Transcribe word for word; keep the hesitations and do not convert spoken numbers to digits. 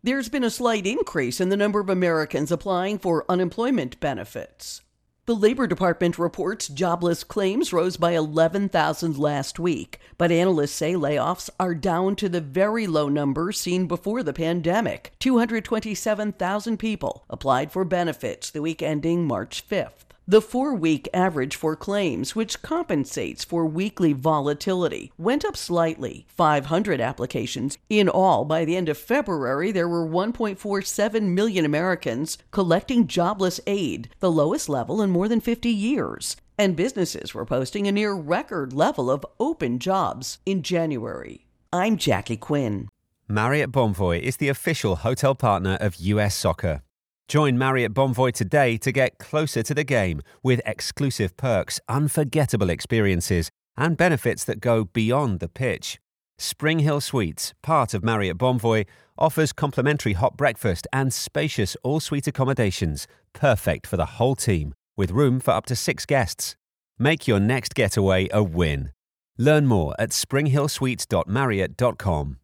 There's been a slight increase in the number of Americans applying for unemployment benefits. The Labor Department reports jobless claims rose by eleven thousand last week, but analysts say layoffs are down to the very low numbers seen before the pandemic. two hundred twenty-seven thousand people applied for benefits the week ending March fifth. The four-week average for claims, which compensates for weekly volatility, went up slightly, five hundred applications. In all, by the end of February, there were one point four seven million Americans collecting jobless aid, the lowest level in more than fifty years. And businesses were posting a near-record level of open jobs in January. I'm Jackie Quinn. Marriott Bonvoy is the official hotel partner of U S Soccer. Join Marriott Bonvoy today to get closer to the game with exclusive perks, unforgettable experiences, and benefits that go beyond the pitch. Spring Hill Suites, part of Marriott Bonvoy, offers complimentary hot breakfast and spacious all-suite accommodations, perfect for the whole team, with room for up to six guests. Make your next getaway a win. Learn more at spring hill suites dot marriott dot com.